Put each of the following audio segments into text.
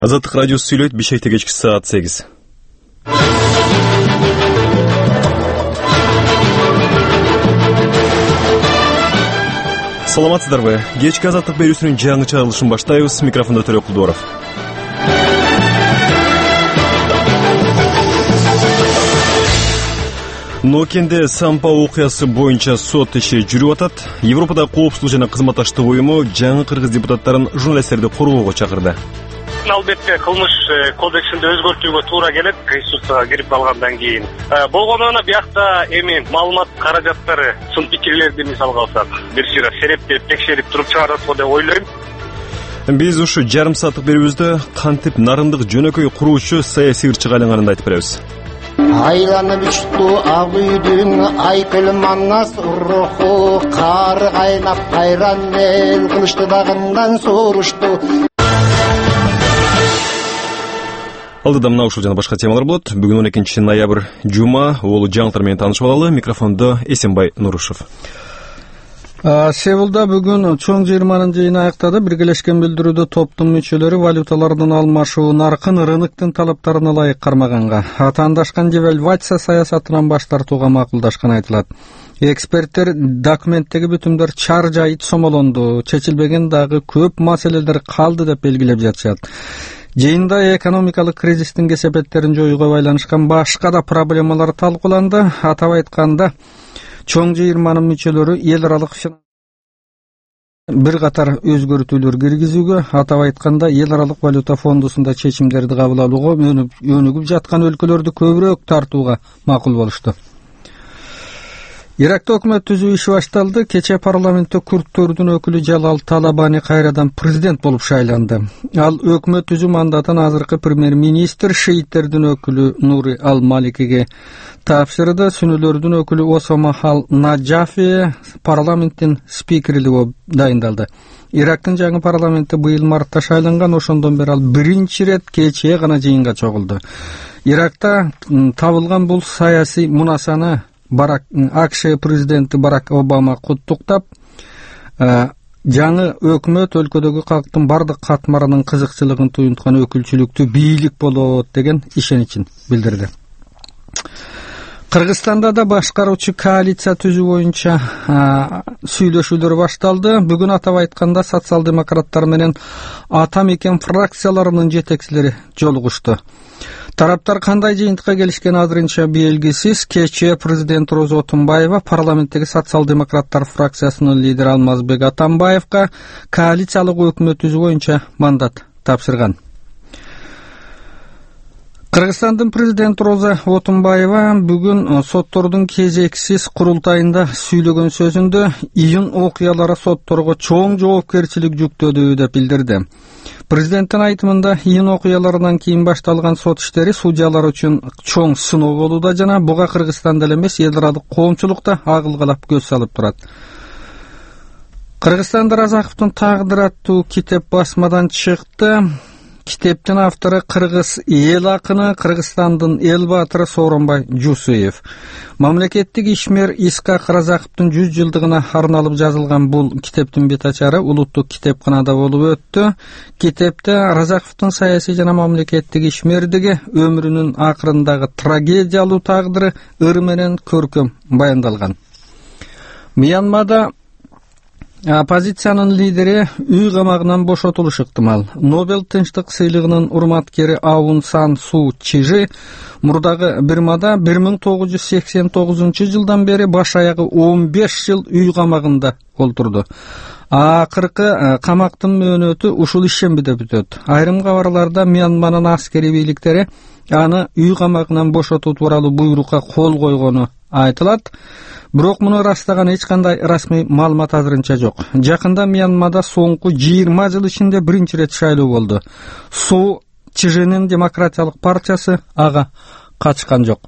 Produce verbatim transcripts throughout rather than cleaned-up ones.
Азаттык радиосу сүйлөйт, Бишкекте кечки саат сегиз. Саламатсыздарбы? Кечки азаттык берүүсүнүн жаңы чыгарылышын баштайбыз. Микрофондо Төлөк Кулдуаров. Нокенде Сампа окуясы боюнча сот иши жүрүп атат. Европада коопсуздук жана кызматташтык уюму жаңы кыргыз депутаттарын журналисттерди коргоого чакырды. Албетте кылмыш кодексинде өзгөртүүгө туура келет, Конституцияга кирип калгандан кийин. Болгону биякта эми маалымат каражаттары сын пикирлерди мисалга алсак, бир сыйра серептеп, текшерип туруп чыгарат деп ойлойм. Биз ушу жарым сааттык берүүбүздө кантип нарындык жөнөкөй куруучу саясий ырчыга айланганын айтып беребиз. Айланып учту ак үйдүн айкыл манас уруху, кар кайнап кайран эл кылычты дагындан сурушту. Алдыда мына ушул жана башка темалар болот. Бүгүн он экинчи ноябрь жума, ол жаңылыктар менен таанышып алалы. Микрофондо Эсенбай Нурушев. Сеулда бүгүн чоң жыйырманын жыйыны аяктады. Биргелешкен билдирүүдө топтун мүчөлөрү валюталардын алмашуу наркын рыноктун талаптарына ылайык кармаганга, атаандашкан девальвация саясатынан баш тартууга макулдашканы айтылат. Эксперттер документтеги бүтүмдөр чар жайыт сомолонду, чечилбеген дагы көп маселелер калды деп белгилеп жатышат. Жыйында экономикалык кризистин кесепеттерин жоюуга байланышкан башка да проблемалар талкууланды. Атап айтканда, чоң жыйырманын мүчөлөрү эл аралык бир катар өзгөртүүлөр киргизүүгө, атап айтканда эл аралык валюта фондусунда чечимдерди кабыл алууга өнүгүп жаткан өлкөлөрдү көбүрөөк тартууга макул болушту. Иракта өкмөт түзүү иши башталды. Кече парламентте курдтөрдүн өкүлү Жалал Талабани кайрадан президент болуп шайланды. Ал өкмөт түзүү мандатын азыркы премьер-министр шииттердин өкүлү Нури Ал-Маликиге тапшырды. Сүнүлөрдүн өкүлү Осама Ал-Наджафи парламенттин спикери болуп дайындалды. Ирактын жаңы парламенти быйыл мартта шайланган, ошондон бери ал биринчи рет кечээ гана жыйынга чогулду. Иракта табылган бул саясий мунасаны Барак АКШ президенти Барак Обама куттуктап, жаңы өкмөт өлкөдөгү калктын бардык катмарынын кызыкчылыгын туюнткан өкүлчүлүктүү бийлик болот деген ишеничин билдирди. Кыргызстанда да башкаруучу коалиция түзүү боюнча сүйлөшүүлөр башталды. Бүгүн атап айтканда социал-демократтар менен ата мекен фракцияларынын жетекчилери жолугушту. Тараптар кандай жыйынтыкка келишкени азырынча белгисиз. Кечээ президент Роза Отунбаева парламенттеги социал-демократтар фракциясынын лидери Алмазбек Атамбаевга коалициялык өкмөт түзүү боюнча мандат тапшырган. Кыргызстандын президенти Роза Отунбаева бүгүн соттордун кезексиз курултайында сүйлөгөн сөзүндө июнь окуялары сотторго чоң жоопкерчилик жүктөдү деп билдирди. Президенттин айтымында июнь окуяларынан кийин башталган сот иштери судьялар үчүн чоң сыноо болууда жана буга Кыргызстанда эле эмес, эл аралык коомчулукта агылгалап көз салып турат. Кыргызстанда Разаковдун тагдыры аттуу китеп басмадан чыкты. Китептин автору кыргыз эл акыны, Кыргызстандын эл баатыры Сооронбай Жусуев. Мамлекеттик ишмер Искак Разаковдун жүз жылдыгына арналып жазылган бул китептин бет ачары улуттук китепканада болуп өттү. Китепте Разаковдун саясий жана мамлекеттик ишмердиги, өмүрүнүн акырындагы трагедиялуу тагдыры ыр менен көркөм баяндалган. Мьянмада оппозициянын лидери үй камагынан бошотулушу ыктымал. Нобел тынчтык сыйлыгынын урматкери Аун Сан Су Чижи мурдагы Бирмада бир миң тогуз жүз сексен тогузунчу жылдан бери баш аягы он беш жыл үй камагында олтурду. Акыркы камактын мөөнөтү ушул ишембиде бүтөт. Айрым кабарларда Мьянманын аскери бийликтери аны үй камагынан бошотуу тууралуу буйрукка кол койгону айтылат. Бирок муну ырастаган эч кандай расмий маалымат азырынча жок. Жакында Мьянмада соңку жыйырма жыл ичинде биринчи рет шайлоо болду. Су Чижинин демократиялык партиясы ага катышкан жок.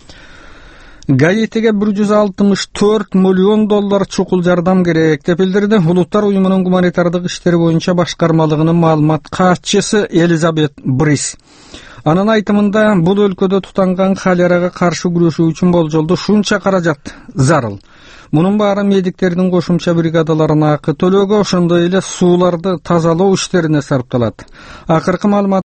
Гаитиге бир жүз алтымыш төрт миллион доллар чукул жардам керек деп билдирди. Улуттар уюмунун гуманитардык иштери боюнча башкармалыгынын маалымат катчысы Элизабет Брис. Анын айтымында бул өлкөдө тутанган холерага каршы күрөшүү үчүн болжолдо шунча каражат зарыл. Мунун баары медиктердин кошумча бригадаларына акы төлөөгө, ошондой эле сууларды тазалоо иштерине сарпталат. Акыркы маалымат